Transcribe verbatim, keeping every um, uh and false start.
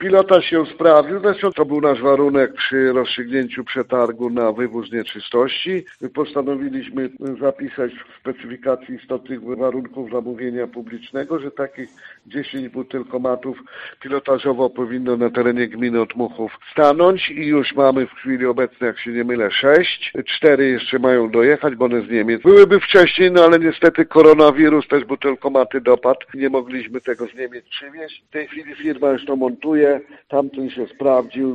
Pilotaż się sprawdził, zresztą to był nasz warunek przy rozstrzygnięciu przetargu na wywóz nieczystości. Postanowiliśmy zapisać w specyfikacji istotnych warunków zamówienia publicznego, że takich dziesięć butelkomatów pilotażowo powinno na terenie gminy Otmuchów stanąć i już mamy w chwili obecnej, jak się nie mylę, sześć. Cztery jeszcze mają dojechać, bo one z Niemiec. Byłyby wcześniej, no ale niestety koronawirus też butelkomaty dopadł. Nie mogliśmy tego z Niemiec przywieźć. W tej chwili firma już to montuje, tamten się sprawdził.